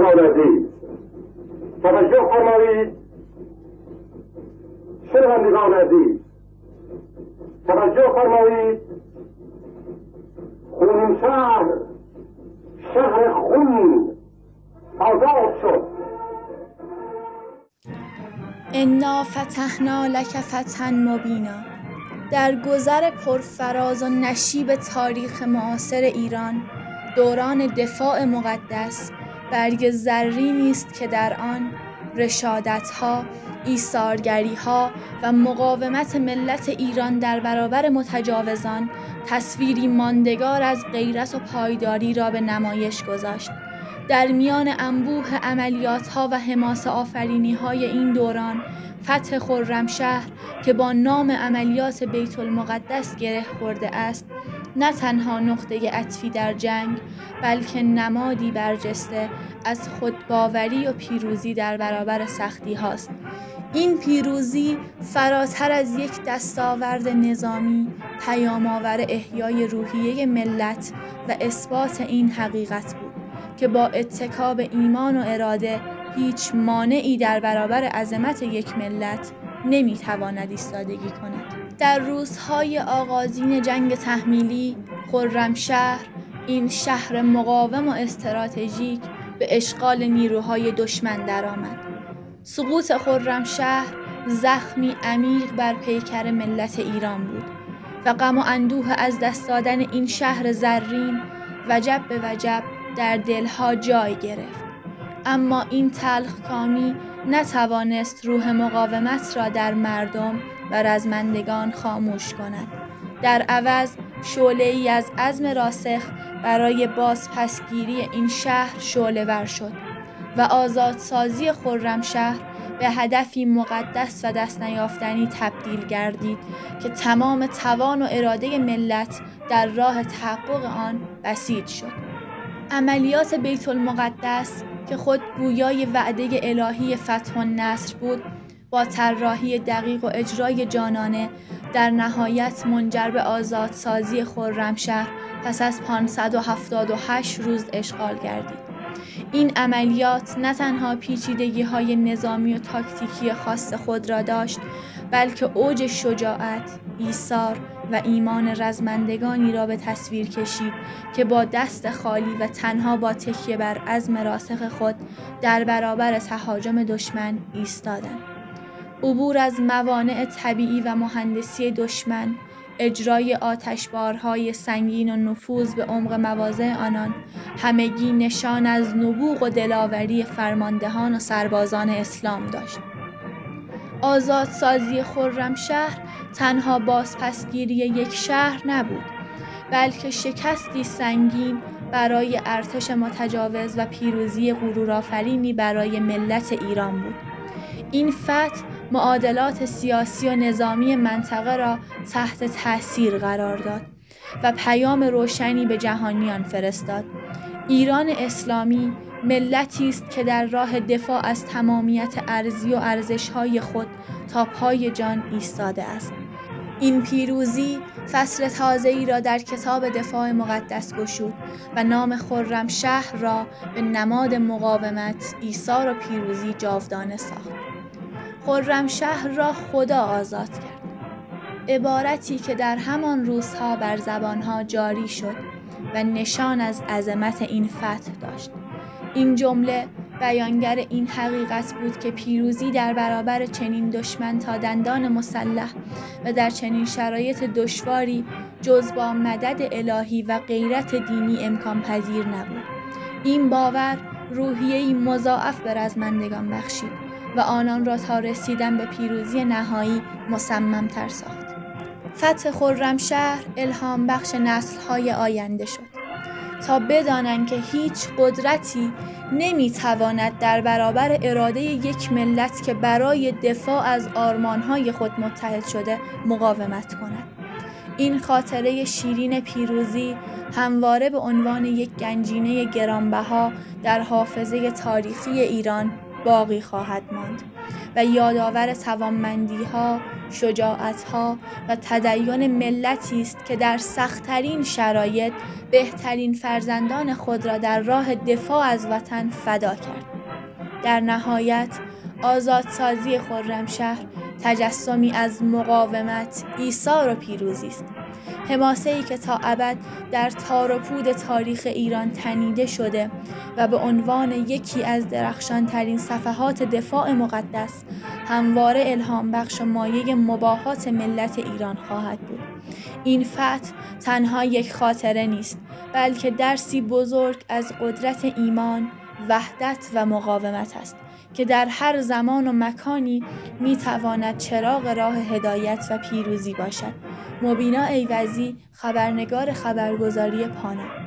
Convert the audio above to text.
همراهان عزیز توجه فرمایید. شنوندگان عزیز توجه فرمایید. خرمشهر شهر خون آزاد شد. انا فتحنا لک فتحا مبینا. در گذر پرفراز و نشیب تاریخ معاصر ایران، دوران دفاع مقدس برگ زرینی است که در آن رشادت‌ها، ایثارگری‌ها و مقاومت ملت ایران در برابر متجاوزان تصویری ماندگار از غیرت و پایداری را به نمایش گذاشت. در میان انبوه عملیات‌ها و حماسه آفرینی‌های این دوران، فتح خرمشهر که با نام عملیات بیت المقدس گره خورده است، نه تنها نقطه عطفی در جنگ، بلکه نمادی برجسته از خودباوری و پیروزی در برابر سختی هاست. این پیروزی فراتر از یک دستاورد نظامی، پیام‌آور احیای روحیه ملت و اثبات این حقیقت بود که با اتکا به ایمان و اراده هیچ مانعی در برابر عظمت یک ملت نمیتواند ایستادگی کند. در روزهای آغازین جنگ تحمیلی، خرمشهر، این شهر مقاوم و استراتژیک، به اشغال نیروهای دشمن درآمد. سقوط خرمشهر زخمی عمیق بر پیکر ملت ایران بود و غم و اندوه از دست دادن این شهر زرین وجب به وجب در دلها جای گرفت. اما این تلخکامی نتوانست روح مقاومت را در مردم و رزمندگان خاموش کند. در عوض شعله‌ای از عزم راسخ برای بازپسگیری این شهر شعله‌ور شد و آزادسازی خرمشهر به هدفی مقدس و دست نیافتنی تبدیل گردید که تمام توان و اراده ملت در راه تحقق آن بسیج شد. عملیات بیت المقدس که خود گویای وعده الهی فتح و نصر بود، با طراحی دقیق و اجرای جانانه در نهایت منجر به آزادسازی خرمشهر پس از 578 روز اشغال گردید. این عملیات نه تنها پیچیدگی‌های نظامی و تاکتیکی خاص خود را داشت، بلکه اوج شجاعت، ایثار و ایمان رزمندگانی را به تصویر کشید که با دست خالی و تنها با تکیه بر عزم راسخ خود در برابر تهاجم دشمن ایستادند. عبور از موانع طبیعی و مهندسی دشمن، اجرای آتشبارهای سنگین و نفوذ به عمق مواضع آنان، همگی نشان از نبوغ و دلاوری فرماندهان و سربازان اسلام داشت. آزادسازی خرمشهر تنها بازپسگیری یک شهر نبود، بلکه شکستی سنگین برای ارتش متجاوز و پیروزی غرورآفرینی برای ملت ایران بود. این فتح معادلات سیاسی و نظامی منطقه را تحت تأثیر قرار داد و پیام روشنی به جهانیان فرستاد. ایران اسلامی ملتی است که در راه دفاع از تمامیت ارضی و ارزش‌های خود تا پای جان ایستاده است. این پیروزی فصل تازه‌ای را در کتاب دفاع مقدس گشود و نام خرمشهر را به نماد مقاومت، ایثار و پیروزی جاودانه ساخت. خرمشهر را خدا آزاد کرد. عبارتی که در همان روزها بر زبانها جاری شد و نشان از عظمت این فتح داشت. این جمله بیانگر این حقیقت بود که پیروزی در برابر چنین دشمن تا دندان مسلح و در چنین شرایط دشواری جز با مدد الهی و غیرت دینی امکان پذیر نبود. این باور روحیه‌ای مضاعف به رزمندگان بخشید و آنان را تا رسیدن به پیروزی نهایی مصمم‌تر ساخت. فتح خرمشهر الهام بخش نسل‌های آینده شد تا بدانند که هیچ قدرتی نمیتواند در برابر اراده یک ملت که برای دفاع از آرمان‌های خود متحد شده مقاومت کند. این خاطره شیرین پیروزی همواره به عنوان یک گنجینه گرانبها در حافظه تاریخی ایران باقی خواهد ماند و یادآور توانمندی‌ها، شجاعت‌ها و تدین ملتی است که در سخت‌ترین شرایط بهترین فرزندان خود را در راه دفاع از وطن فدا کرد. در نهایت آزادسازی خرمشهر تجسمی از مقاومت، ایثار و پیروزی است. حماسه‌ای که تا ابد در تار و پود تاریخ ایران تنیده شده و به عنوان یکی از درخشان‌ترین صفحات دفاع مقدس همواره الهام بخش و مایه مباهات ملت ایران خواهد بود. این فتح تنها یک خاطره نیست، بلکه درسی بزرگ از قدرت ایمان، وحدت و مقاومت است که در هر زمان و مکانی میتواند چراغ راه هدایت و پیروزی باشد. مبینا ایوزی، خبرنگار خبرگزاری پانا.